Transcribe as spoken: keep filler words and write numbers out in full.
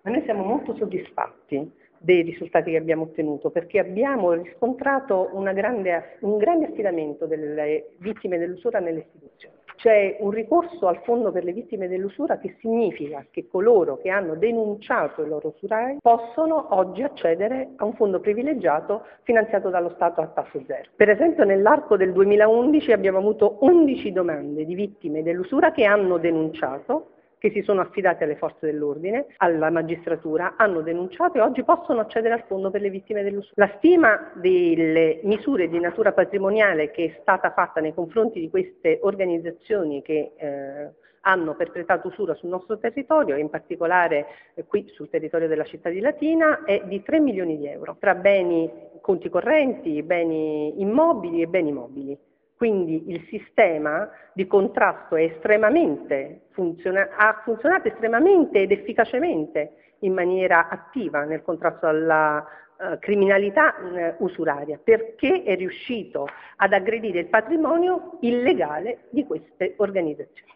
Ma noi siamo molto soddisfatti dei risultati che abbiamo ottenuto perché abbiamo riscontrato una grande, un grande affidamento delle vittime dell'usura nelle istituzioni. C'è un ricorso al fondo per le vittime dell'usura che significa che coloro che hanno denunciato i loro usurai possono oggi accedere a un fondo privilegiato finanziato dallo Stato a tasso zero. Per esempio nell'arco del duemilaundici abbiamo avuto undici domande di vittime dell'usura che hanno denunciato, che si sono affidati alle forze dell'ordine, alla magistratura, hanno denunciato e oggi possono accedere al fondo per le vittime dell'usura. La stima delle misure di natura patrimoniale che è stata fatta nei confronti di queste organizzazioni che eh, hanno perpetrato usura sul nostro territorio, in particolare eh, qui sul territorio della città di Latina, è di tre milioni di euro, tra beni conti correnti, beni immobili e beni mobili. Quindi il sistema di contrasto è estremamente funziona- ha funzionato estremamente ed efficacemente in maniera attiva nel contrasto alla uh, criminalità uh, usuraria, perché è riuscito ad aggredire il patrimonio illegale di queste organizzazioni.